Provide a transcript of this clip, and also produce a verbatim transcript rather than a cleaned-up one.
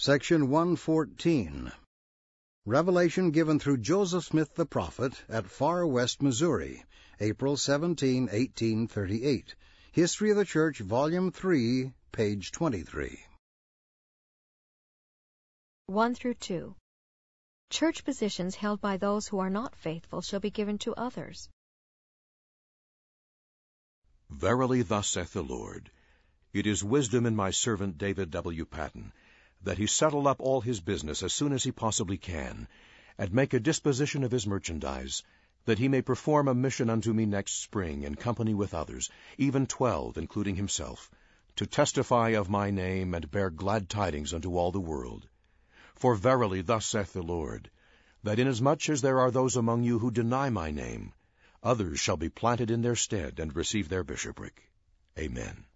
Section one fourteen. Revelation given through Joseph Smith the prophet at Far West, Missouri, April seventeenth, eighteen thirty-eight. History of the Church, Volume three, page twenty-three. one through two. Church positions held by those who are not faithful shall be given to others. Verily thus saith the Lord, it is wisdom in my servant David W. Patton, that he settle up all his business as soon as he possibly can, and make a disposition of his merchandise, that he may perform a mission unto me next spring in company with others, even twelve, including himself, to testify of my name and bear glad tidings unto all the world. For verily thus saith the Lord, that inasmuch as there are those among you who deny my name, others shall be planted in their stead and receive their bishopric. Amen.